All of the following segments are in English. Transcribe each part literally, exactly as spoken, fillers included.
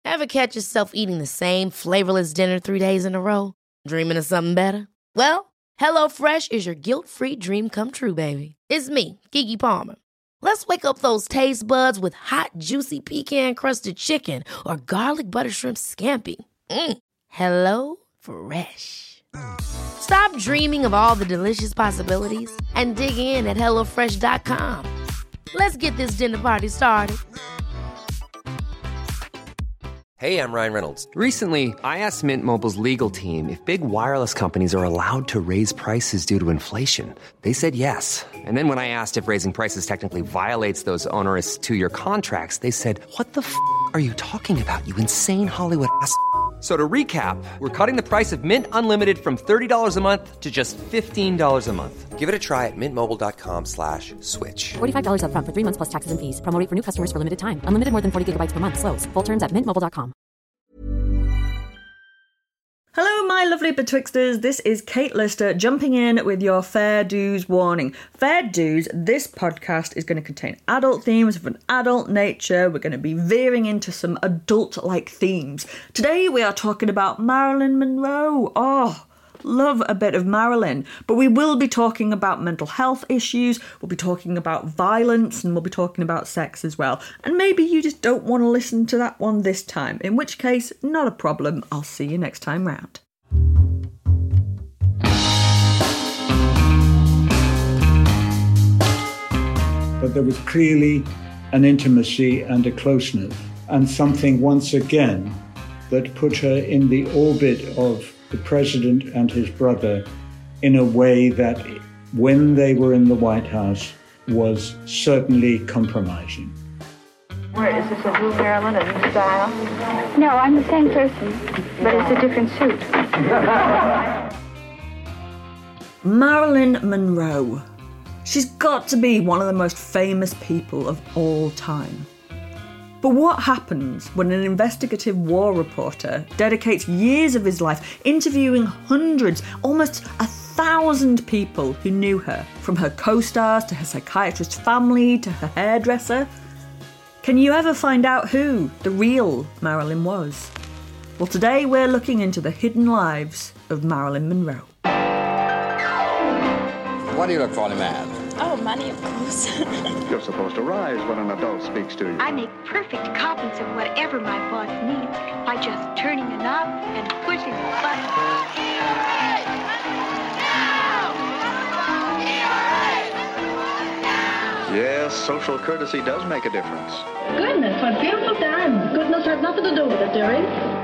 Ever catch yourself eating the same flavorless dinner three days in a row? Dreaming of something better? Well, HelloFresh is your guilt-free dream come true, baby. It's me, Keke Palmer. Let's wake up those taste buds with hot, juicy pecan-crusted chicken or garlic butter shrimp scampi. Mm. Hello Fresh. Stop dreaming of all the delicious possibilities and dig in at hello fresh dot com. Let's get this dinner party started. Hey, I'm Ryan Reynolds. Recently, I asked Mint Mobile's legal team if big wireless companies are allowed to raise prices due to inflation. They said yes. And then when I asked if raising prices technically violates those onerous two-year contracts, they said, what the f*** are you talking about, you insane Hollywood ass f- So to recap, we're cutting the price of Mint Unlimited from thirty dollars a month to just fifteen dollars a month. Give it a try at mintmobile.com slash switch. forty-five dollars up front for three months plus taxes and fees. Promo rate for new customers for limited time. Unlimited more than forty gigabytes per month. Slows full terms at mint mobile dot com. Hello, my lovely betwixters. This is Kate Lister jumping in with your Fair Dues warning. Fair Dues, this podcast is going to contain adult themes of an adult nature. We're going to be veering into some adult-like themes. Today we are talking about Marilyn Monroe. Oh, love a bit of Marilyn. But we will be talking about mental health issues, we'll be talking about violence, and we'll be talking about sex as well. And maybe you just don't want to listen to that one this time, in which case, not a problem. I'll see you next time round. But there was clearly an intimacy and a closeness, and something once again that put her in the orbit of the president and his brother in a way that, when they were in the White House, was certainly compromising. Where is this a blue Marilyn, a new style? No, I'm the same person, but it's a different suit. Marilyn Monroe. She's got to be one of the most famous people of all time. But what happens when an investigative war reporter dedicates years of his life interviewing hundreds, almost a thousand people who knew her, from her co-stars to her psychiatrist family to her hairdresser? Can you ever find out who the real Marilyn was? Well, today we're looking into the hidden lives of Marilyn Monroe. What do you look for in a man? Oh, money, of course. You're supposed to rise when an adult speaks to you. I make perfect copies of whatever my boss needs by just turning a knob and pushing a button. Yes, social courtesy does make a difference. Goodness, what beautiful diamonds. Goodness has nothing to do with it, dearie.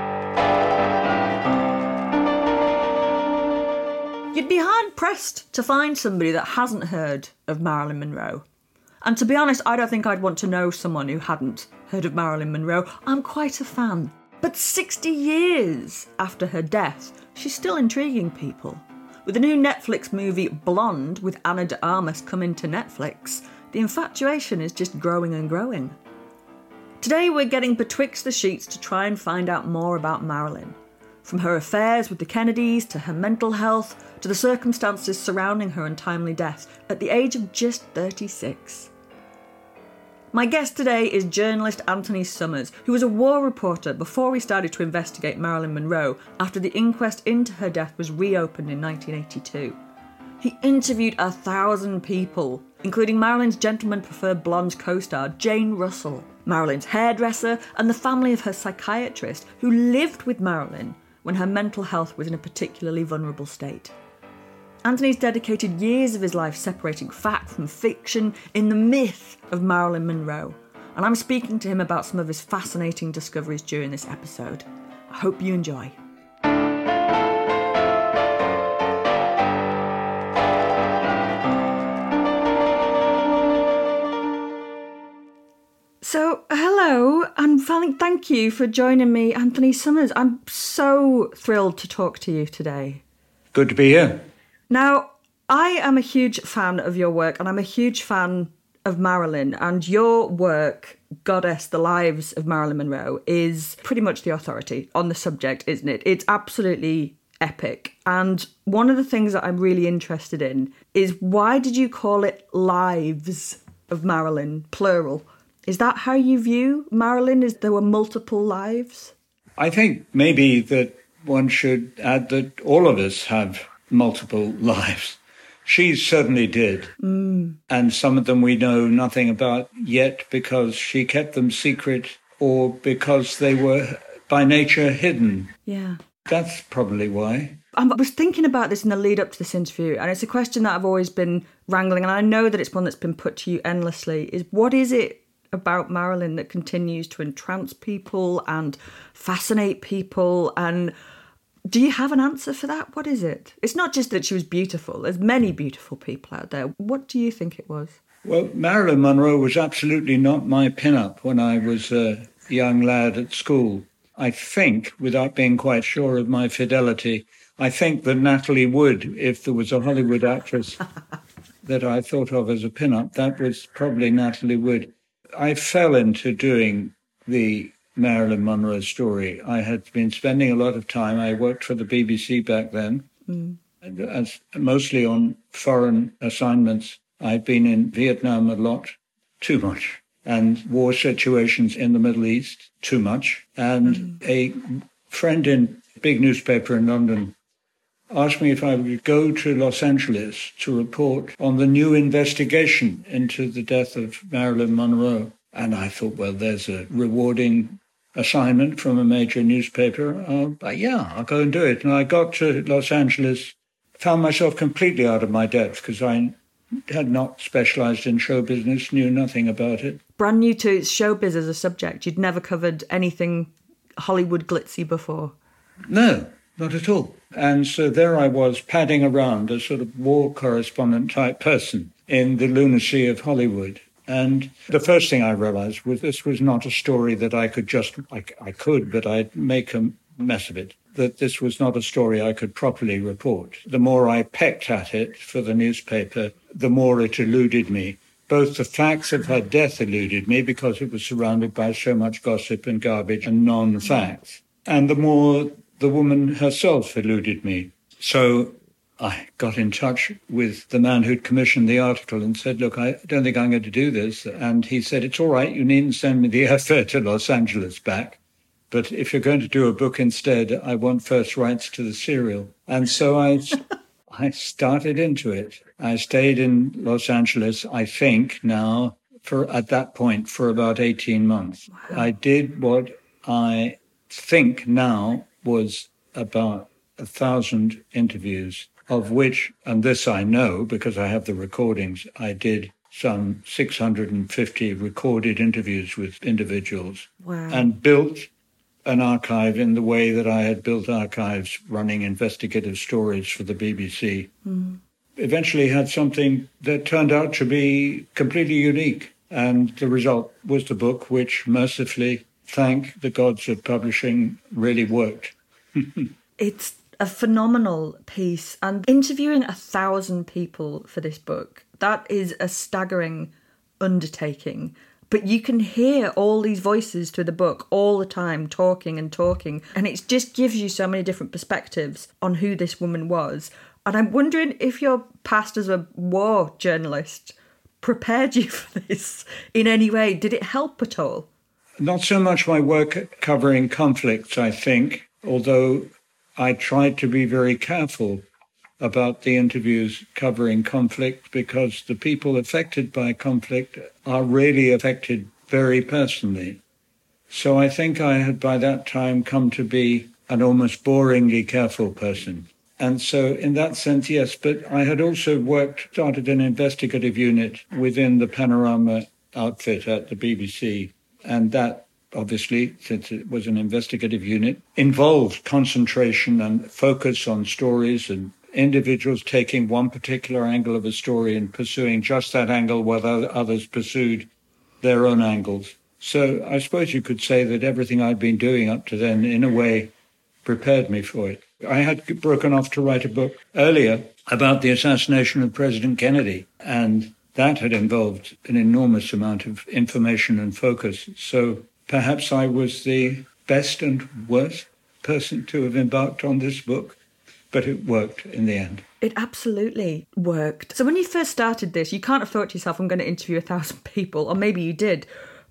You'd be hard-pressed to find somebody that hasn't heard of Marilyn Monroe. And to be honest, I don't think I'd want to know someone who hadn't heard of Marilyn Monroe. I'm quite a fan. But sixty years after her death, she's still intriguing people. With the new Netflix movie Blonde with Ana de Armas coming to Netflix, the infatuation is just growing and growing. Today we're getting betwixt the sheets to try and find out more about Marilyn. From her affairs with the Kennedys, to her mental health, to the circumstances surrounding her untimely death at the age of just thirty-six. My guest today is journalist Anthony Summers, who was a war reporter before he started to investigate Marilyn Monroe after the inquest into her death was reopened in nineteen eighty-two. He interviewed a thousand people, including Marilyn's Gentleman Preferred Blonde co-star Jane Russell, Marilyn's hairdresser, and the family of her psychiatrist who lived with Marilyn when her mental health was in a particularly vulnerable state. Anthony's dedicated years of his life separating fact from fiction in the myth of Marilyn Monroe, and I'm speaking to him about some of his fascinating discoveries during this episode. I hope you enjoy. So, hello, and thank you for joining me, Anthony Summers. I'm so thrilled to talk to you today. Good to be here. Now, I am a huge fan of your work, and I'm a huge fan of Marilyn, and your work, Goddess, The Lives of Marilyn Monroe, is pretty much the authority on the subject, isn't it? It's absolutely epic. And one of the things that I'm really interested in is, why did you call it Lives of Marilyn, plural? Is that how you view Marilyn? Is there were multiple lives? I think maybe that one should add that all of us have multiple lives. She certainly did. Mm. And some of them we know nothing about yet because she kept them secret or because they were by nature hidden. Yeah. That's probably why. I was thinking about this in the lead up to this interview, and it's a question that I've always been wrangling, and I know that it's one that's been put to you endlessly, is what is it about Marilyn that continues to entrance people and fascinate people? And do you have an answer for that? What is it? It's not just that she was beautiful. There's many beautiful people out there. What do you think it was? Well, Marilyn Monroe was absolutely not my pin-up when I was a young lad at school. I think, without being quite sure of my fidelity, I think that Natalie Wood, if there was a Hollywood actress that I thought of as a pin-up, that was probably Natalie Wood. I fell into doing the Marilyn Monroe story. I had been spending a lot of time. I worked for the B B C back then, mm. as mostly on foreign assignments. I'd been in Vietnam a lot, too much, and war situations in the Middle East, too much. And mm. a friend in a big newspaper in London asked me if I would go to Los Angeles to report on the new investigation into the death of Marilyn Monroe. And I thought, well, there's a rewarding assignment from a major newspaper. Uh, but yeah, I'll go and do it. And I got to Los Angeles, found myself completely out of my depth because I had not specialised in show business, knew nothing about it. Brand new to showbiz as a subject. You'd never covered anything Hollywood glitzy before. No, not at all. And so there I was padding around, a sort of war correspondent type person in the lunacy of Hollywood. And the first thing I realised was this was not a story that I could just, I, I could, but I'd make a mess of it, that this was not a story I could properly report. The more I pecked at it for the newspaper, the more it eluded me. Both the facts of her death eluded me because it was surrounded by so much gossip and garbage and non-facts. And the more the woman herself eluded me. So I got in touch with the man who'd commissioned the article and said, look, I don't think I'm going to do this. And he said, it's all right, you needn't send me the airfare to Los Angeles back. But if you're going to do a book instead, I want first rights to the serial. And so I, I started into it. I stayed in Los Angeles, I think now, for at that point, for about eighteen months. Wow. I did what I think now was about a thousand interviews, of which, and this I know because I have the recordings, I did some six hundred fifty recorded interviews with individuals. Wow. And built an archive in the way that I had built archives running investigative stories for the B B C. Mm. Eventually had something that turned out to be completely unique. And the result was the book, which mercifully, thank the gods of publishing, really worked. It's a phenomenal piece. And interviewing a thousand people for this book, that is a staggering undertaking. But you can hear all these voices through the book all the time, talking and talking. And it just gives you so many different perspectives on who this woman was. And I'm wondering if your past as a war journalist prepared you for this in any way. Did it help at all? Not so much my work covering conflicts, I think, although I tried to be very careful about the interviews covering conflict because the people affected by conflict are really affected very personally. So I think I had by that time come to be an almost boringly careful person. And so in that sense, yes, but I had also worked, started an investigative unit within the Panorama outfit at the B B C. And that, obviously, since it was an investigative unit, involved concentration and focus on stories and individuals taking one particular angle of a story and pursuing just that angle while others pursued their own angles. So I suppose you could say that everything I'd been doing up to then, in a way, prepared me for it. I had broken off to write a book earlier about the assassination of President Kennedy, and that had involved an enormous amount of information and focus. So perhaps I was the best and worst person to have embarked on this book, but it worked in the end. It absolutely worked. So when you first started this, you can't have thought to yourself, I'm going to interview a thousand people, or maybe you did.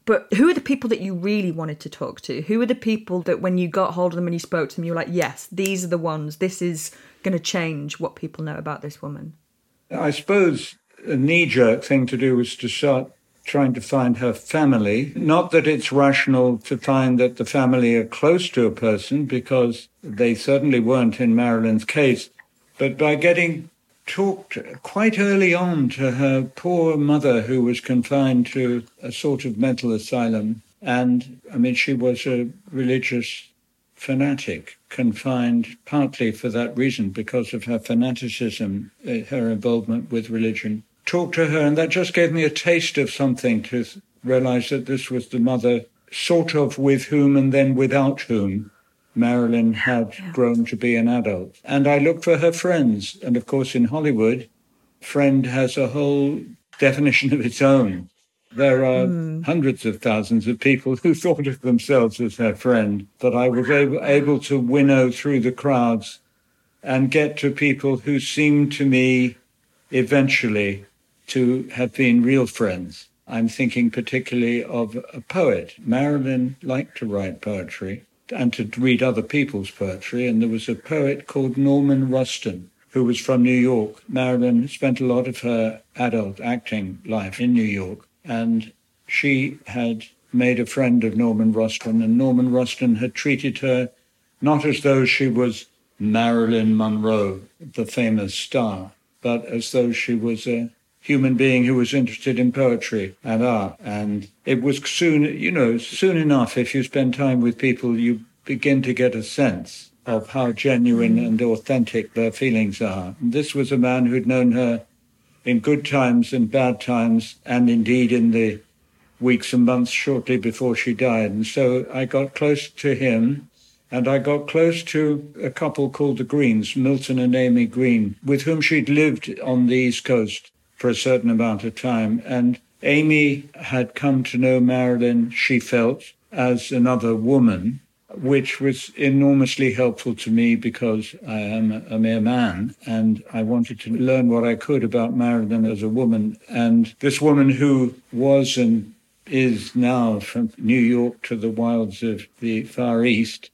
But who are the people that you really wanted to talk to? Who are the people that when you got hold of them and you spoke to them, you were like, yes, these are the ones. This is going to change what people know about this woman? I suppose a knee-jerk thing to do was to start trying to find her family. Not that it's rational to find that the family are close to a person, because they certainly weren't in Marilyn's case, but by getting talked quite early on to her poor mother, who was confined to a sort of mental asylum. And, I mean, she was a religious fanatic, confined partly for that reason, because of her fanaticism, her involvement with religion. Talked to her, and that just gave me a taste of something, to realize that this was the mother, sort of with whom and then without whom Marilyn had yeah. grown to be an adult. And I looked for her friends. And of course, in Hollywood, friend has a whole definition of its own. There are mm. hundreds of thousands of people who thought of themselves as her friend. But I was able, able to winnow through the crowds and get to people who seemed to me eventually to have been real friends. I'm thinking particularly of a poet. Marilyn liked to write poetry and to read other people's poetry, and there was a poet called Norman Ruston, who was from New York. Marilyn spent a lot of her adult acting life in New York, and she had made a friend of Norman Ruston, and Norman Ruston had treated her not as though she was Marilyn Monroe, the famous star, but as though she was a human being who was interested in poetry and art. And it was soon, you know, soon enough, if you spend time with people, you begin to get a sense of how genuine and authentic their feelings are. And this was a man who'd known her in good times and bad times, and indeed in the weeks and months shortly before she died. And so I got close to him, and I got close to a couple called the Greens, Milton and Amy Green, with whom she'd lived on the East Coast for a certain amount of time. And Amy had come to know Marilyn, she felt, as another woman, which was enormously helpful to me because I am a mere man and I wanted to learn what I could about Marilyn as a woman. And this woman who was and is now from New York to the wilds of the Far East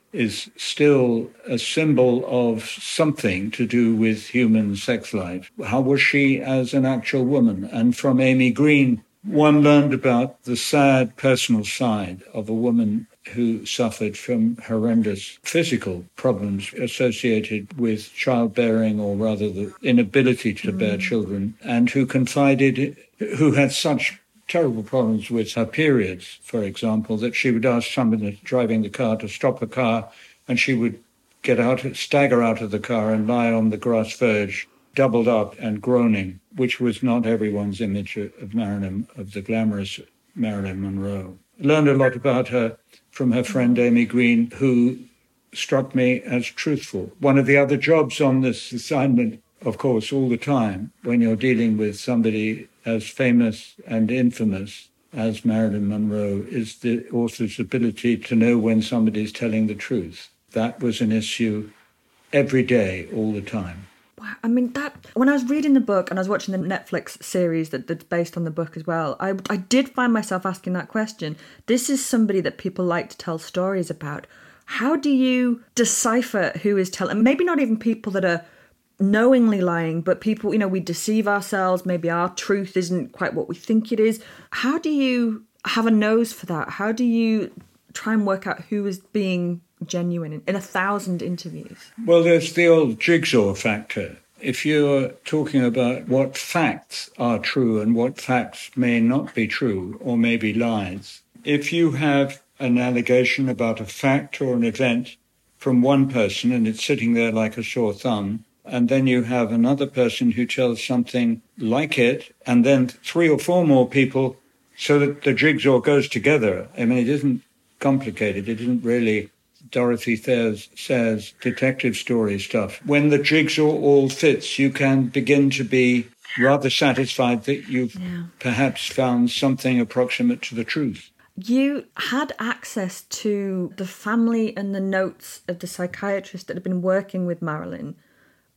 is still a symbol of something to do with human sex life. How was she as an actual woman? And from Amy Green, one learned about the sad personal side of a woman who suffered from horrendous physical problems associated with childbearing, or rather the inability to mm. bear children, and who confided, who had such terrible problems with her periods, for example, that she would ask somebody driving the car to stop the car, and she would get out, stagger out of the car and lie on the grass verge, doubled up and groaning, which was not everyone's image of Marilyn, of the glamorous Marilyn Monroe. Learned a lot about her from her friend Amy Green, who struck me as truthful. One of the other jobs on this assignment, of course, all the time, when you're dealing with somebody as famous and infamous as Marilyn Monroe, is the author's ability to know when somebody's telling the truth. That was an issue every day, all the time. Wow, I mean, that when I was reading the book and I was watching the Netflix series that, that's based on the book as well, I, I did find myself asking that question. This is somebody that people like to tell stories about. How do you decipher who is telling? Maybe not even people that are knowingly lying, but people, you know, we deceive ourselves. Maybe our truth isn't quite what we think it is. How do you have a nose for that? How do you try and work out who is being genuine in, in a thousand interviews? Well, there's the old jigsaw factor. If you're talking about what facts are true and what facts may not be true or may be lies, if you have an allegation about a fact or an event from one person and it's sitting there like a sore thumb, and then you have another person who tells something like it, and then three or four more people, so that the jigsaw goes together. I mean, it isn't complicated. It isn't really Dorothy Sayers, Sayers detective story stuff. When the jigsaw all fits, you can begin to be rather satisfied that you've yeah. perhaps found something approximate to the truth. You had access to the family and the notes of the psychiatrist that had been working with Marilyn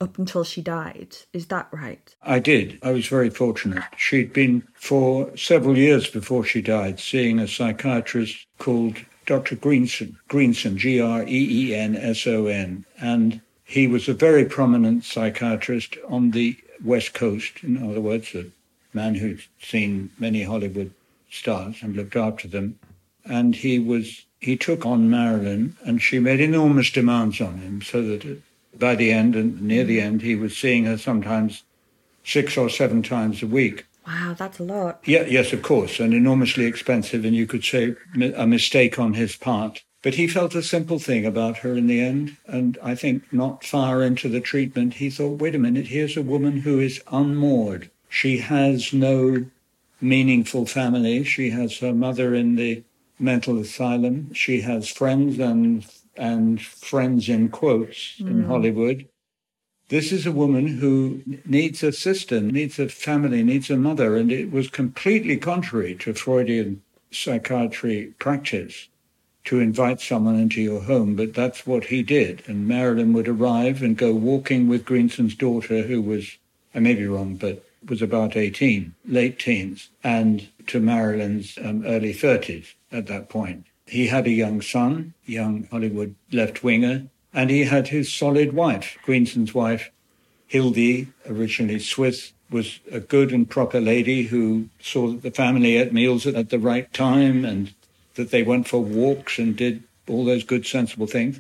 up until she died. Is that right? I did. I was very fortunate. She'd been for several years before she died seeing a psychiatrist called Doctor Greenson, Greenson, G R E E N S O N, and he was a very prominent psychiatrist on the West Coast. In other words, a man who'd seen many Hollywood stars and looked after them. And he was he took on Marilyn, and she made enormous demands on him, so that by the end and near the end, he was seeing her sometimes six or seven times a week. Wow, that's a lot. Yeah, yes, of course, and enormously expensive, and you could say a mistake on his part. But he felt a simple thing about her in the end, and I think not far into the treatment, he thought, wait a minute, here's a woman who is unmoored. She has no meaningful family. She has her mother in the mental asylum. She has friends and and friends in quotes mm. in Hollywood. This is a woman who needs a sister, needs a family, needs a mother, and it was completely contrary to Freudian psychiatry practice to invite someone into your home, but that's what he did. And Marilyn would arrive and go walking with Greenson's daughter, who was, I may be wrong, but was about eighteen, late teens, and to Marilyn's um, early thirties at that point. He had a young son, young Hollywood left-winger, and he had his solid wife, Greenson's wife, Hildy, originally Swiss, was a good and proper lady who saw that the family ate meals at the right time and that they went for walks and did all those good, sensible things.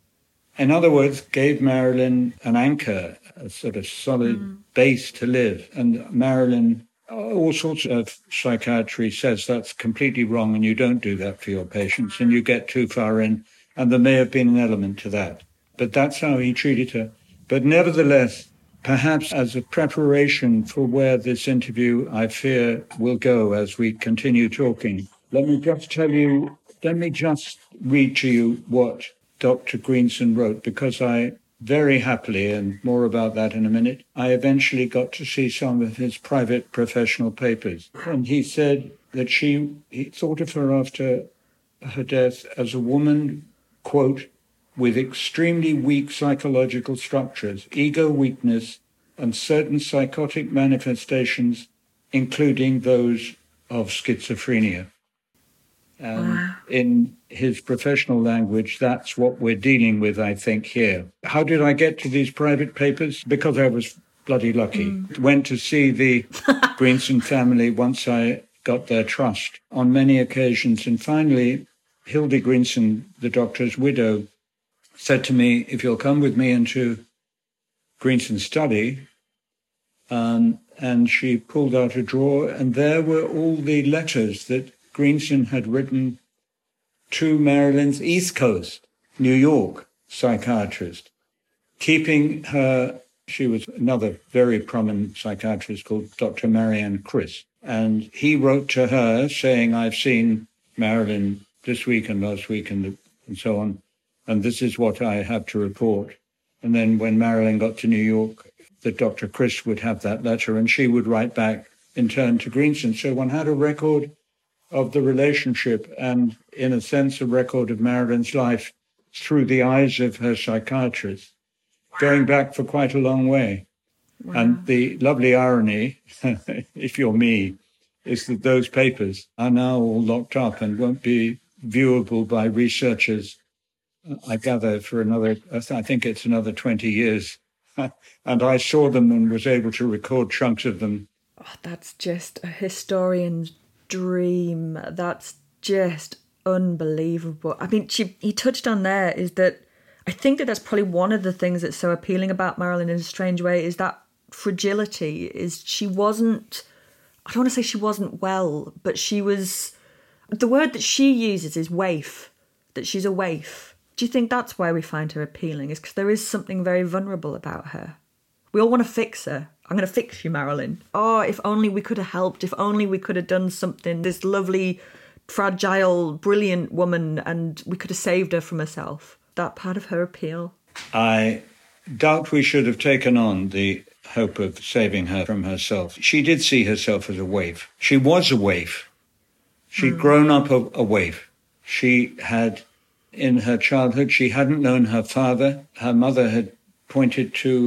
In other words, gave Marilyn an anchor, a sort of solid mm. base to live. And Marilyn, all sorts of psychiatry says that's completely wrong and you don't do that for your patients and you get too far in. And there may have been an element to that. But that's how he treated her. But nevertheless, perhaps as a preparation for where this interview, I fear, will go as we continue talking, let me just tell you, let me just read to you what Doctor Greenson wrote, because I very happily, and more about that in a minute, I eventually got to see some of his private professional papers. And he said that she, he thought of her after her death as a woman, quote, with extremely weak psychological structures, ego weakness, and certain psychotic manifestations, including those of schizophrenia. And wow. In his professional language, that's what we're dealing with, I think, here. How did I get to these private papers? Because I was bloody lucky. Mm. Went to see the Greenson family once I got their trust on many occasions. And finally, Hildy Greenson, the doctor's widow, said to me, if you'll come with me into Greenson's study, um, and she pulled out a drawer, and there were all the letters that Greenson had written to Marilyn's East Coast, New York psychiatrist, keeping her, she was another very prominent psychiatrist called Doctor Marianne Chris. And he wrote to her saying, I've seen Marilyn this week and last week and, and so on, and this is what I have to report. And then when Marilyn got to New York, the Doctor Chris would have that letter and she would write back in turn to Greenson. So one had a record of the relationship and, in a sense, a record of Marilyn's life through the eyes of her psychiatrist, going back for quite a long way. Wow. And the lovely irony, if you're me, is that those papers are now all locked up and won't be viewable by researchers, I gather, for another, I think it's another twenty years. And I saw them and was able to record chunks of them. Oh, that's just a historian's dream. That's just unbelievable. I mean, she, he touched on there is that I think that that's probably one of the things that's so appealing about Marilyn in a strange way is that fragility. Is she wasn't, I don't want to say she wasn't well, but she was, the word that she uses is waif, that she's a waif. Do you think that's why we find her appealing? Is because there is something very vulnerable about her. We all want to fix her. I'm going to fix you, Marilyn. Oh, if only we could have helped. If only we could have done something. This lovely, fragile, brilliant woman, and we could have saved her from herself. That part of her appeal. I doubt we should have taken on the hope of saving her from herself. She did see herself as a waif. She was a waif. She'd mm. grown up a, a waif. She had, in her childhood, she hadn't known her father. Her mother had pointed to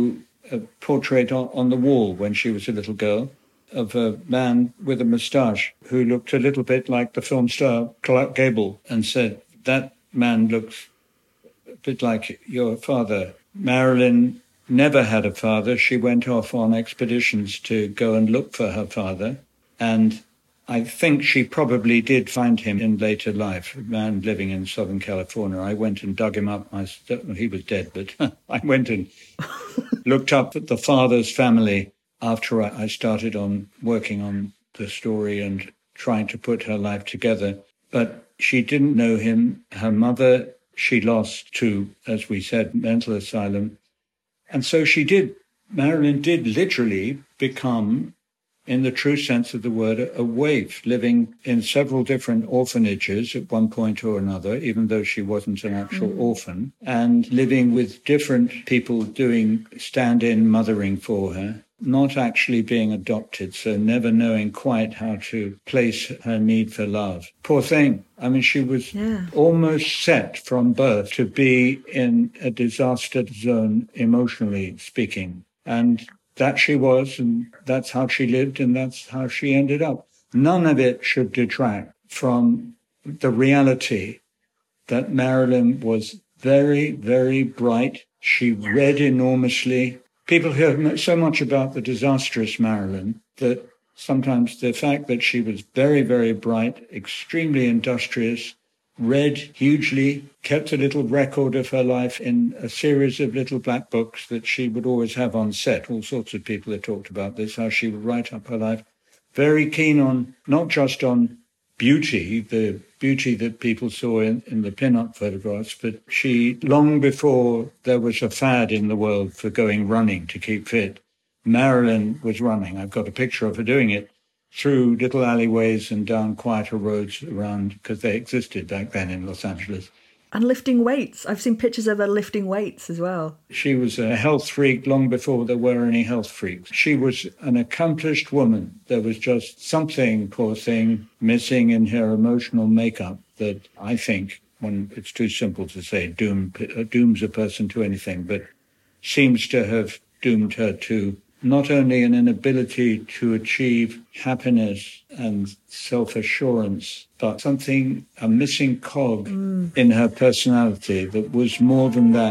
a portrait on, on the wall when she was a little girl of a man with a moustache who looked a little bit like the film star Clark Gable, and said, that man looks a bit like your father. Marilyn never had a father. She went off on expeditions to go and look for her father, and I think she probably did find him in later life, a man living in Southern California. I went and dug him up. I, he was dead, but I went and looked up at the father's family after I started on working on the story and trying to put her life together. But she didn't know him. Her mother, she lost to, as we said, mental asylum. And so she did, Marilyn did literally become, in the true sense of the word, a waif, living in several different orphanages at one point or another, even though she wasn't an actual mm. orphan, and living with different people doing stand-in mothering for her, not actually being adopted, so never knowing quite how to place her need for love. Poor thing. I mean, she was yeah. almost set from birth to be in a disaster zone, emotionally speaking. And that she was, and that's how she lived, and that's how she ended up. None of it should detract from the reality that Marilyn was very, very bright. She read enormously. People hear so much about the disastrous Marilyn that sometimes the fact that she was very, very bright, extremely industrious, read hugely, kept a little record of her life in a series of little black books that she would always have on set. All sorts of people have talked about this, how she would write up her life. Very keen on, not just on beauty, the beauty that people saw in, in the pin-up photographs, but she, long before there was a fad in the world for going running to keep fit, Marilyn was running. I've got a picture of her doing it through little alleyways and down quieter roads around, because they existed back then in Los Angeles. And lifting weights. I've seen pictures of her lifting weights as well. She was a health freak long before there were any health freaks. She was an accomplished woman. There was just something, poor thing, missing in her emotional makeup that I think, when it's too simple to say doom, dooms a person to anything, but seems to have doomed her to not only an inability to achieve happiness and self-assurance, but something, a missing cog mm. in her personality that was more than that.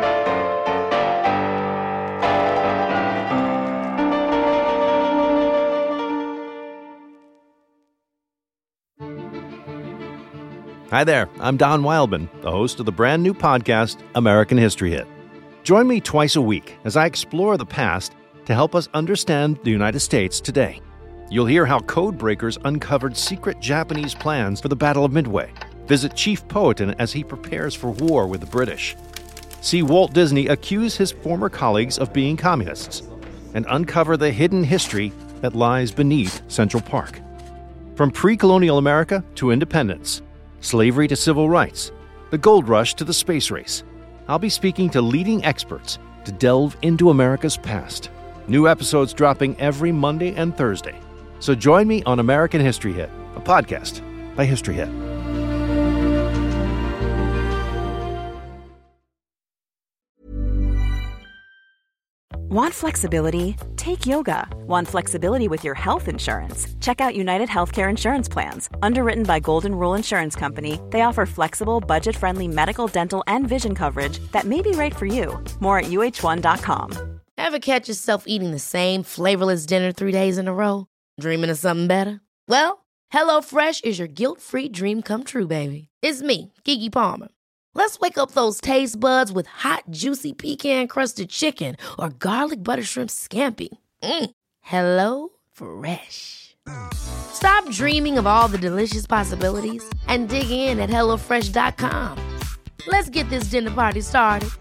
Hi there, I'm Don Wildman, the host of the brand new podcast, American History Hit. Join me twice a week as I explore the past to help us understand the United States today. You'll hear how code breakers uncovered secret Japanese plans for the Battle of Midway, visit Chief Powhatan as he prepares for war with the British, see Walt Disney accuse his former colleagues of being communists, and uncover the hidden history that lies beneath Central Park. From pre-colonial America to independence, slavery to civil rights, the gold rush to the space race, I'll be speaking to leading experts to delve into America's past. New episodes dropping every Monday and Thursday. So join me on American History Hit, a podcast by History Hit. Want flexibility? Take yoga. Want flexibility with your health insurance? Check out United Healthcare Insurance Plans. Underwritten by Golden Rule Insurance Company, they offer flexible, budget-friendly medical, dental, and vision coverage that may be right for you. More at U H one dot com. Ever catch yourself eating the same flavorless dinner three days in a row? Dreaming of something better? Well, HelloFresh is your guilt-free dream come true, baby. It's me, Keke Palmer. Let's wake up those taste buds with hot, juicy pecan-crusted chicken or garlic butter shrimp scampi. Mm. Hello Fresh. Stop dreaming of all the delicious possibilities and dig in at hello fresh dot com. Let's get this dinner party started.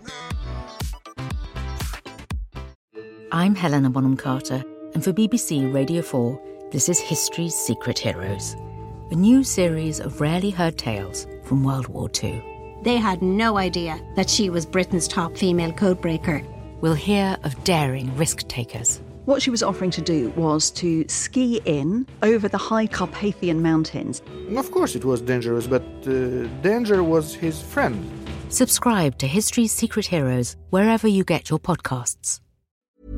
I'm Helena Bonham Carter, and for B B C Radio four, this is History's Secret Heroes, a new series of rarely heard tales from World War Two. They had no idea that she was Britain's top female codebreaker. We'll hear of daring risk-takers. What she was offering to do was to ski in over the high Carpathian mountains. Of course it was dangerous, but uh, danger was his friend. Subscribe to History's Secret Heroes wherever you get your podcasts.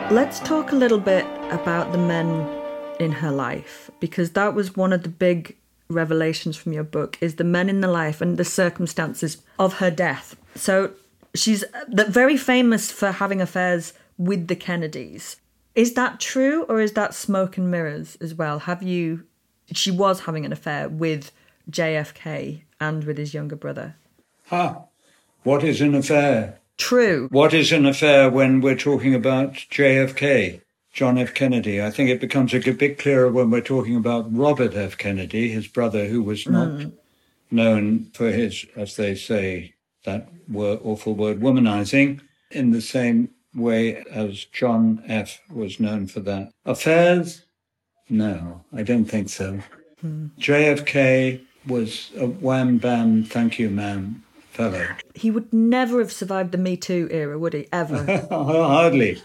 Let's talk a little bit about the men in her life, because that was one of the big revelations from your book, is the men in the life and the circumstances of her death. So she's very famous for having affairs with the Kennedys. Is that true, or is that smoke and mirrors as well? Have you... She was having an affair with J F K and with his younger brother. Ah, what is an affair? True. What is an affair when we're talking about J F K, John F. Kennedy? I think it becomes a bit clearer when we're talking about Robert F. Kennedy, his brother, who was not mm. known for his, as they say, that word, awful word, womanizing, in the same way as John F. was known for that. Affairs? No, I don't think so. Hmm. J F K was a wham-bam, thank you, ma'am fellow. He would never have survived the Me Too era, would he? Ever? Hardly.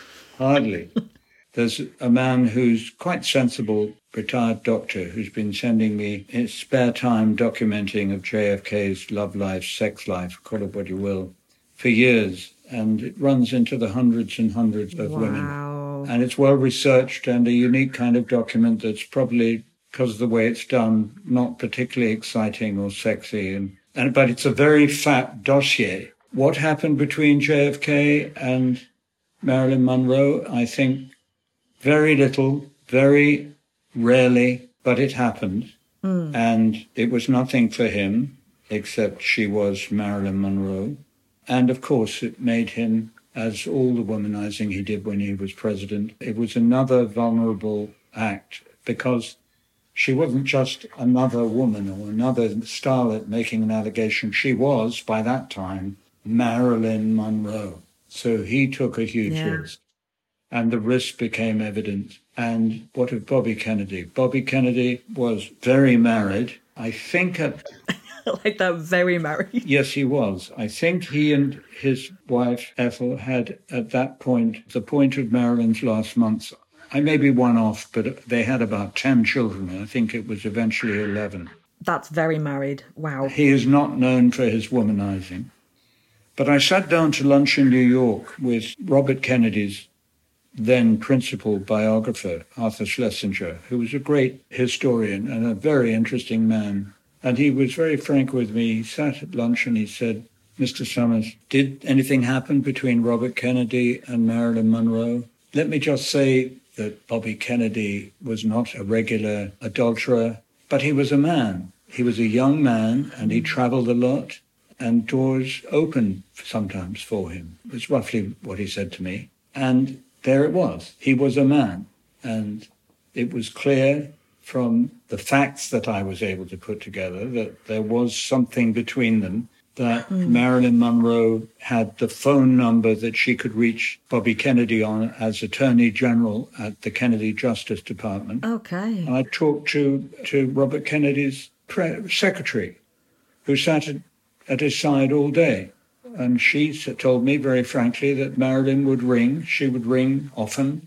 Hardly. There's a man who's quite sensible, retired doctor, who's been sending me his spare time documenting of J F K's love life, sex life, call it what you will, for years. And it runs into the hundreds and hundreds of wow. women. And it's well-researched and a unique kind of document that's probably, because of the way it's done, not particularly exciting or sexy. And, and but it's a very fat dossier. What happened between J F K and Marilyn Monroe? I think very little, very rarely, but it happened. Mm. And it was nothing for him, except she was Marilyn Monroe. And, of course, it made him, as all the womanizing he did when he was president, it was another vulnerable act, because she wasn't just another woman or another starlet making an allegation. She was, by that time, Marilyn Monroe. So he took a huge yeah. risk. And the risk became evident. And what of Bobby Kennedy? Bobby Kennedy was very married. I think at... like that, very married. Yes, he was. I think he and his wife, Ethel, had at that point, the point of Marilyn's last months, I may be one off, but they had about ten children. I think it was eventually eleven. That's very married. Wow. He is not known for his womanizing. But I sat down to lunch in New York with Robert Kennedy's then principal biographer, Arthur Schlesinger, who was a great historian and a very interesting man. And he was very frank with me. He sat at lunch and he said, Mister Summers, did anything happen between Robert Kennedy and Marilyn Monroe? Let me just say that Bobby Kennedy was not a regular adulterer, but he was a man. He was a young man and he traveled a lot, and doors opened sometimes for him. It's roughly what he said to me. And there it was. He was a man. And it was clear from the facts that I was able to put together that there was something between them, that mm. Marilyn Monroe had the phone number that she could reach Bobby Kennedy on as Attorney General at the Kennedy Justice Department. Okay. And I talked to, to Robert Kennedy's pre- secretary, who sat at, at his side all day. And she told me very frankly that Marilyn would ring. She would ring often.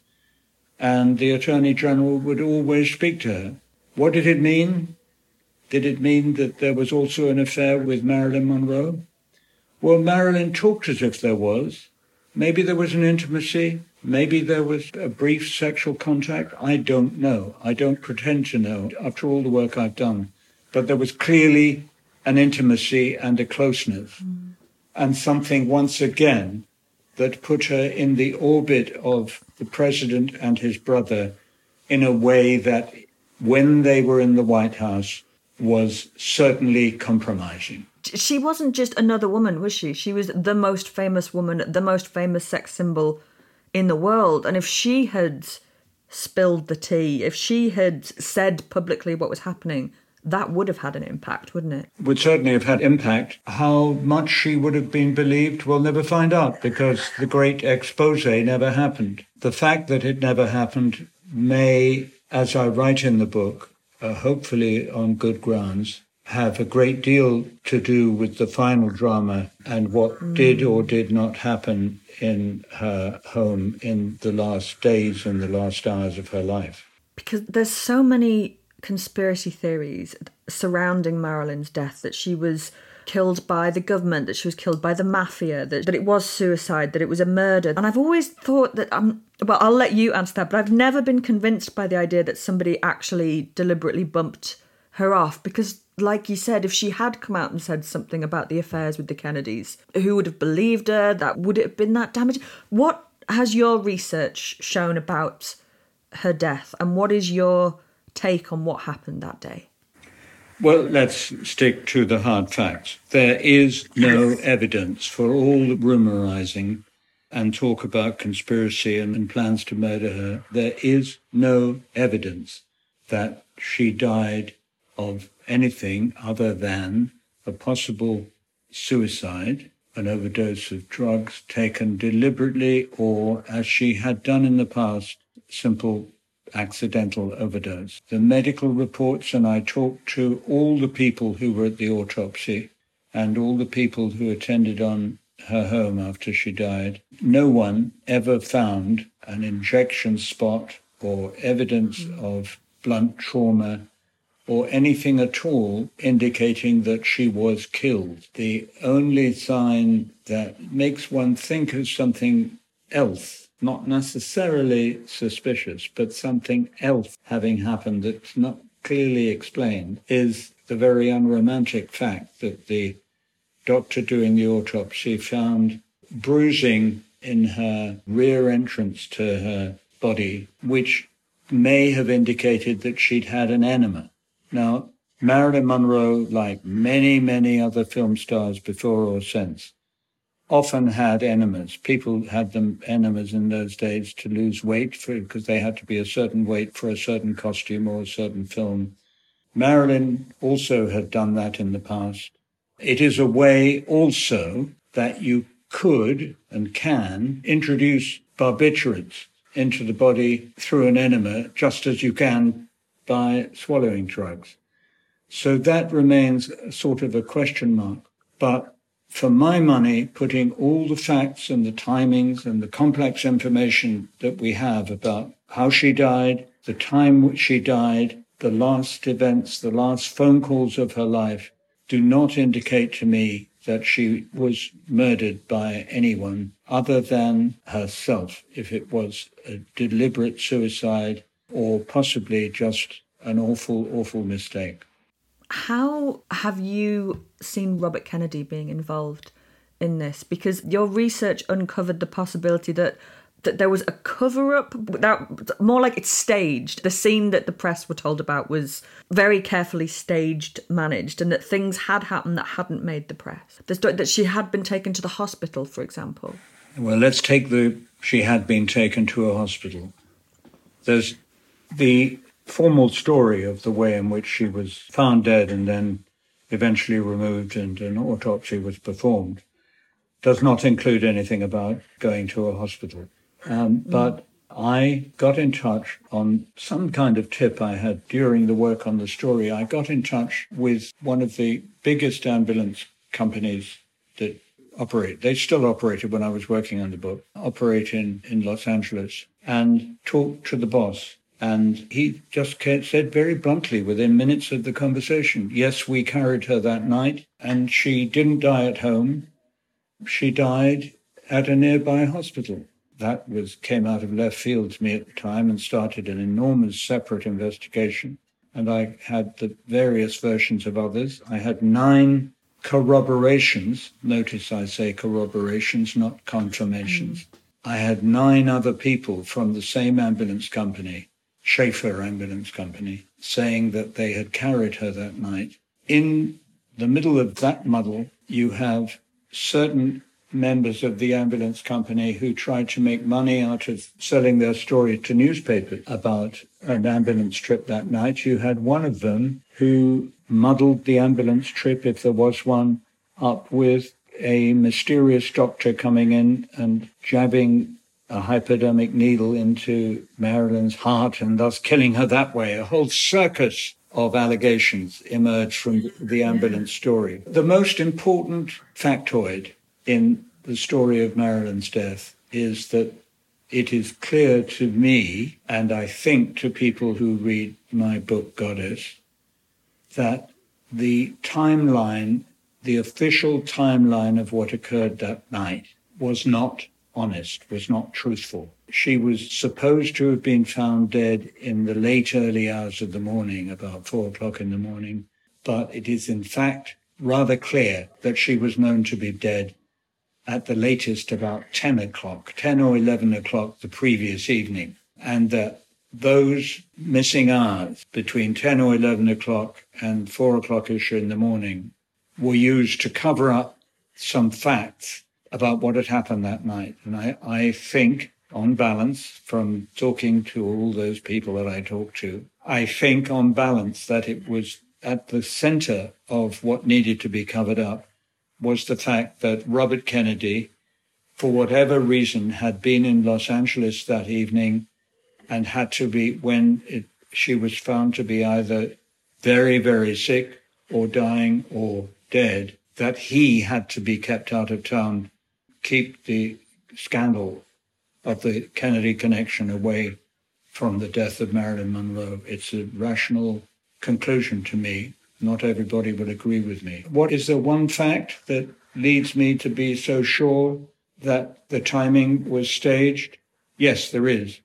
And the Attorney General would always speak to her. What did it mean? Did it mean that there was also an affair with Marilyn Monroe? Well, Marilyn talked as if there was. Maybe there was an intimacy. Maybe there was a brief sexual contact. I don't know. I don't pretend to know after all the work I've done. But there was clearly an intimacy and a closeness. Mm. And something, once again, that put her in the orbit of the president and his brother in a way that, when they were in the White House, was certainly compromising. She wasn't just another woman, was she? She was the most famous woman, the most famous sex symbol in the world. And if she had spilled the tea, if she had said publicly what was happening, that would have had an impact, wouldn't it? Would certainly have had impact. How much she would have been believed, we'll never find out, because the great expose never happened. The fact that it never happened may, as I write in the book, uh, hopefully on good grounds, have a great deal to do with the final drama and what mm. did or did not happen in her home in the last days and the last hours of her life. Because there's so many conspiracy theories surrounding Marilyn's death, that she was killed by the government, that she was killed by the mafia, that, that it was suicide, that it was a murder. And I've always thought that, um, well, I'll let you answer that, but I've never been convinced by the idea that somebody actually deliberately bumped her off, because like you said, if she had come out and said something about the affairs with the Kennedys, who would have believed her? That would it have been that damaging? What has your research shown about her death, and what is your take on what happened that day? Well, let's stick to the hard facts. There is no evidence for all the rumorizing and talk about conspiracy and, and plans to murder her. There is no evidence that she died of anything other than a possible suicide, an overdose of drugs taken deliberately, or, as she had done in the past, simple accidental overdose. The medical reports, and I talked to all the people who were at the autopsy and all the people who attended on her home after she died, no one ever found an injection spot or evidence of blunt trauma or anything at all indicating that she was killed. The only sign that makes one think of something else, not necessarily suspicious, but something else having happened that's not clearly explained, is the very unromantic fact that the doctor doing the autopsy found bruising in her rear entrance to her body, which may have indicated that she'd had an enema. Now, Marilyn Monroe, like many, many other film stars before or since, often had enemas. People had them enemas in those days to lose weight for, because they had to be a certain weight for a certain costume or a certain film. Marilyn also had done that in the past. It is a way also that you could and can introduce barbiturates into the body through an enema, just as you can by swallowing drugs. So that remains a sort of a question mark. But for my money, putting all the facts and the timings and the complex information that we have about how she died, the time which she died, the last events, the last phone calls of her life, do not indicate to me that she was murdered by anyone other than herself, if it was a deliberate suicide or possibly just an awful, awful mistake. How have you seen Robert Kennedy being involved in this? Because your research uncovered the possibility that that there was a cover-up, that more like it's staged. The scene that the press were told about was very carefully staged, managed, and that things had happened that hadn't made the press. The story that she had been taken to the hospital, for example. Well, let's take the she had been taken to a hospital. There's the formal story of the way in which she was found dead and then eventually removed and an autopsy was performed does not include anything about going to a hospital. Um, but I got in touch on some kind of tip I had during the work on the story. I got in touch with one of the biggest ambulance companies that operate. They still operated when I was working on the book, operate in, in Los Angeles, and talked to the boss. And he just said very bluntly within minutes of the conversation, yes, we carried her that night, and she didn't die at home. She died at a nearby hospital. That was came out of left field to me at the time and started an enormous separate investigation. And I had the various versions of others. I had nine corroborations. Notice I say corroborations, not confirmations. Mm. I had nine other people from the same ambulance company, Schaefer Ambulance Company, saying that they had carried her that night. In the middle of that muddle, you have certain members of the ambulance company who tried to make money out of selling their story to newspapers about an ambulance trip that night. You had one of them who muddled the ambulance trip, if there was one, up with a mysterious doctor coming in and jabbing a hypodermic needle into Marilyn's heart and thus killing her that way. A whole circus of allegations emerged from the ambulance story. The most important factoid in the story of Marilyn's death is that it is clear to me, and I think to people who read my book, Goddess, that the timeline the official timeline of what occurred that night was not honest, was not truthful. She was supposed to have been found dead in the late early hours of the morning, about four o'clock in the morning, but it is in fact rather clear that she was known to be dead at the latest about ten o'clock, ten or eleven o'clock the previous evening, and that those missing hours between ten or eleven o'clock and four o'clock-ish in the morning were used to cover up some facts about what had happened that night. And I, I think, on balance, from talking to all those people that I talked to, I think on balance that it was at the center of what needed to be covered up was the fact that Robert Kennedy, for whatever reason, had been in Los Angeles that evening and had to be, when it, she was found to be either very, very sick or dying or dead, that he had to be kept out of town, keep the scandal of the Kennedy connection away from the death of Marilyn Monroe. It's a rational conclusion to me. Not everybody will agree with me. What is the one fact that leads me to be so sure that the timing was staged? Yes, there is.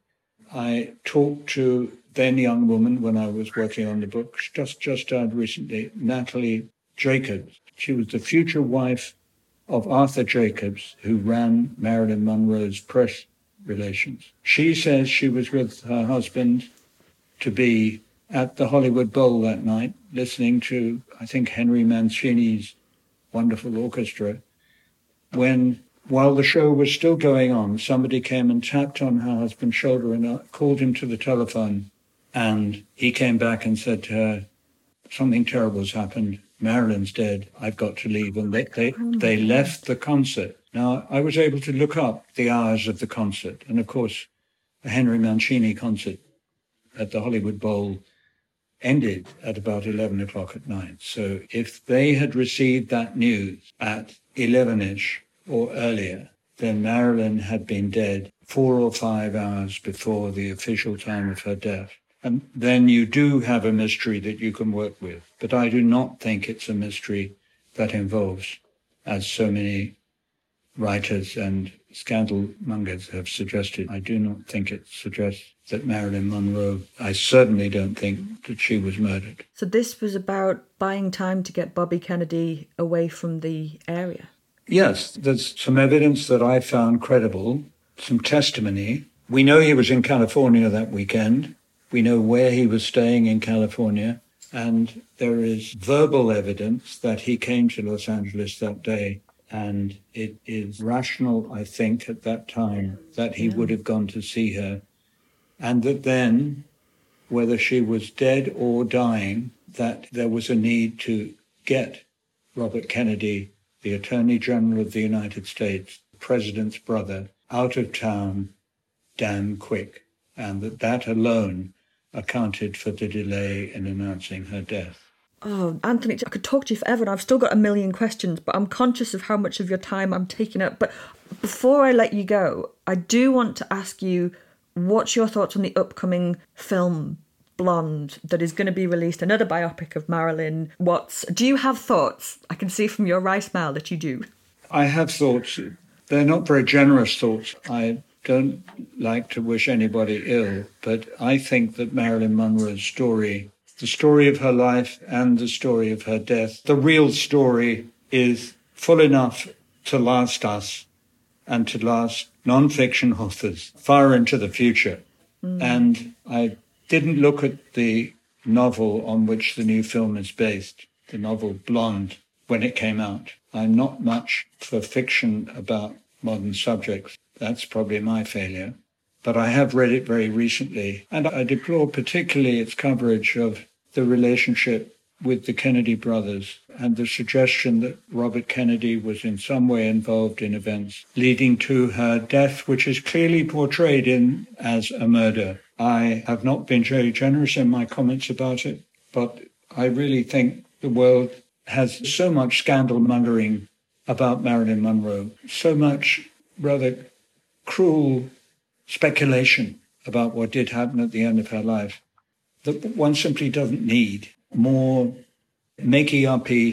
I talked to then young woman when I was working on the book, she just, just died recently, Natalie Jacobs. She was the future wife of Arthur Jacobs, who ran Marilyn Monroe's press relations. She says she was with her husband to be at the Hollywood Bowl that night, listening to, I think, Henry Mancini's wonderful orchestra, when, while the show was still going on, somebody came and tapped on her husband's shoulder and called him to the telephone. And he came back and said to her, something terrible has happened. Marilyn's dead. I've got to leave. And they, they, they left the concert. Now, I was able to look up the hours of the concert. And, of course, the Henry Mancini concert at the Hollywood Bowl ended at about eleven o'clock at night. So if they had received that news at eleven-ish or earlier, then Marilyn had been dead four or five hours before the official time of her death. And then you do have a mystery that you can work with. But I do not think it's a mystery that involves, as so many writers and scandal mongers have suggested, I do not think it suggests that Marilyn Monroe, I certainly don't think that she was murdered. So this was about buying time to get Bobby Kennedy away from the area? Yes, there's some evidence that I found credible, some testimony. We know he was in California that weekend. We know where he was staying in California. And there is verbal evidence that he came to Los Angeles that day. And it is rational, I think, at that time that he yeah. would have gone to see her. And that then, whether she was dead or dying, that there was a need to get Robert Kennedy, the Attorney General of the United States, the President's brother, out of town damn quick. And that that alone accounted for the delay in announcing her death. Oh, Anthony, I could talk to you forever and I've still got a million questions, but I'm conscious of how much of your time I'm taking up. But before I let you go, I do want to ask you, what's your thoughts on the upcoming film Blonde that is going to be released, another biopic of Marilyn Watts? Do you have thoughts? I can see from your wry smile that you do. I have thoughts. They're not very generous thoughts. I don't like to wish anybody ill, but I think that Marilyn Monroe's story, the story of her life and the story of her death, the real story is full enough to last us and to last non-fiction authors far into the future. Mm. And I didn't look at the novel on which the new film is based, the novel Blonde, when it came out. I'm not much for fiction about modern subjects. That's probably my failure. But I have read it very recently, and I deplore particularly its coverage of the relationship with the Kennedy brothers and the suggestion that Robert Kennedy was in some way involved in events leading to her death, which is clearly portrayed in as a murder. I have not been very generous in my comments about it, but I really think the world has so much scandal-mongering about Marilyn Monroe, so much rather cruel speculation about what did happen at the end of her life, that one simply doesn't need more makey-uppy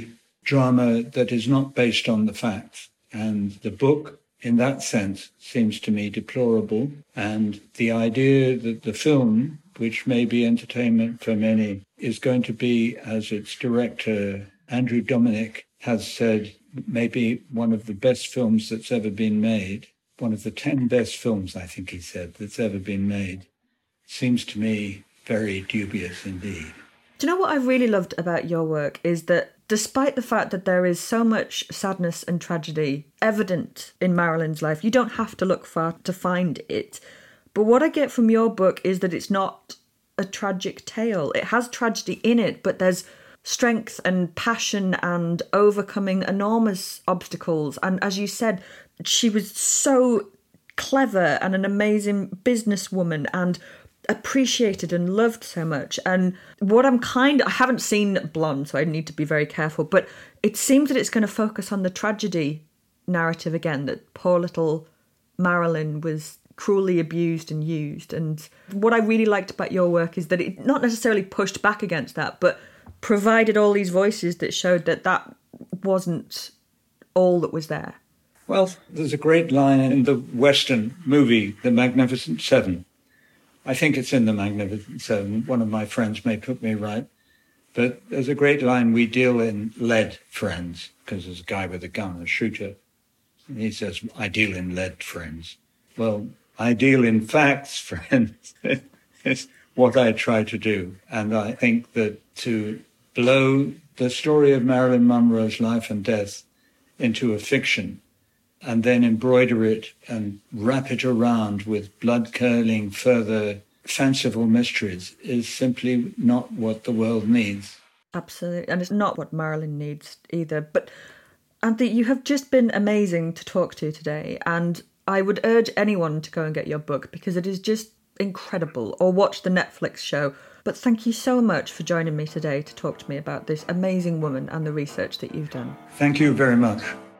drama that is not based on the facts. And the book, in that sense, seems to me deplorable. And the idea that the film, which may be entertainment for many, is going to be, as its director, Andrew Dominik, has said, maybe one of the best films that's ever been made, one of the ten best films, I think he said, that's ever been made, seems to me very dubious indeed. Do you know what I really loved about your work is that despite the fact that there is so much sadness and tragedy evident in Marilyn's life, you don't have to look far to find it. But what I get from your book is that it's not a tragic tale. It has tragedy in it, but there's strength and passion and overcoming enormous obstacles. And as you said, she was so clever and an amazing businesswoman and appreciated and loved so much. And what I'm kind I haven't seen Blonde, so I need to be very careful, but it seems that it's going to focus on the tragedy narrative again, that poor little Marilyn was cruelly abused and used. And what I really liked about your work is that it not necessarily pushed back against that, but provided all these voices that showed that that wasn't all that was there. Well, there's a great line in the Western movie, The Magnificent Seven. I think it's in The Magnificent Seven. One of my friends may put me right. But there's a great line, we deal in lead, friends, because there's a guy with a gun, a shooter. And he says, I deal in lead, friends. Well, I deal in facts, friends. It's what I try to do. And I think that to blow the story of Marilyn Monroe's life and death into a fiction and then embroider it and wrap it around with blood-curdling further fanciful mysteries is simply not what the world needs. Absolutely. And it's not what Marilyn needs either. But Anthony, you have just been amazing to talk to today. And I would urge anyone to go and get your book because it is just incredible, or watch the Netflix show. But thank you so much for joining me today to talk to me about this amazing woman and the research that you've done. Thank you very much.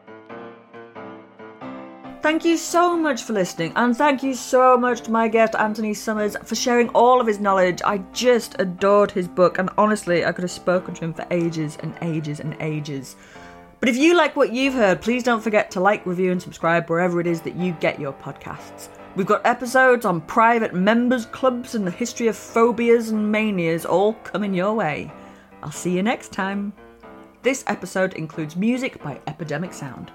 Thank you so much for listening, and thank you so much to my guest Anthony Summers for sharing all of his knowledge. I just adored his book, and honestly, I could have spoken to him for ages and ages and ages. But if you like what you've heard, please don't forget to like, review and subscribe wherever it is that you get your podcasts. We've got episodes on private members clubs and the history of phobias and manias all coming your way. I'll see you next time. This episode includes music by Epidemic Sound.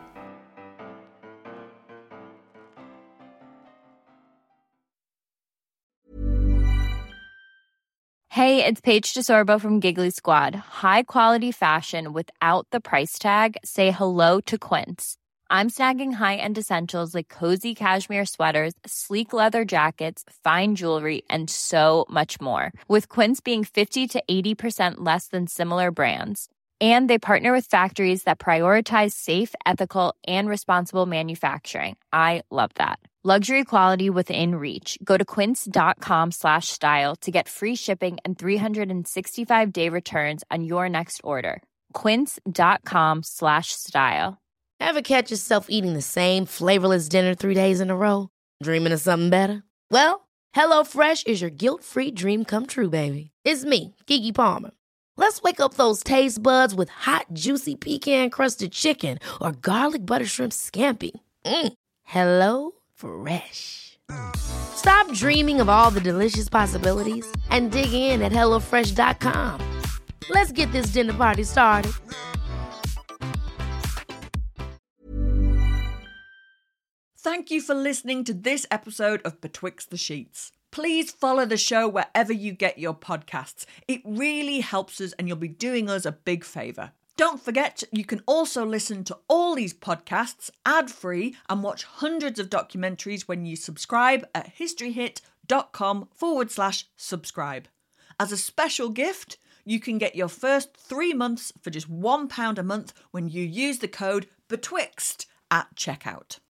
Hey, it's Paige DeSorbo from Giggly Squad. High quality fashion without the price tag. Say hello to Quince. I'm snagging high-end essentials like cozy cashmere sweaters, sleek leather jackets, fine jewelry, and so much more. With Quince being fifty to eighty percent less than similar brands. And they partner with factories that prioritize safe, ethical, and responsible manufacturing. I love that. Luxury quality within reach. Go to quince.com slash style to get free shipping and three sixty-five day returns on your next order. Quince.com slash style. Ever catch yourself eating the same flavorless dinner three days in a row? Dreaming of something better? Well, HelloFresh is your guilt-free dream come true, baby. It's me, Keke Palmer. Let's wake up those taste buds with hot, juicy pecan-crusted chicken or garlic butter shrimp scampi. Mm. Hello Fresh. Stop dreaming of all the delicious possibilities and dig in at hello fresh dot com. Let's get this dinner party started. Thank you for listening to this episode of Betwixt the Sheets. Please follow the show wherever you get your podcasts. It really helps us and you'll be doing us a big favour. Don't forget, you can also listen to all these podcasts ad-free and watch hundreds of documentaries when you subscribe at historyhit.com forward slash subscribe. As a special gift, you can get your first three months for just one pound a month when you use the code BETWIXT at checkout.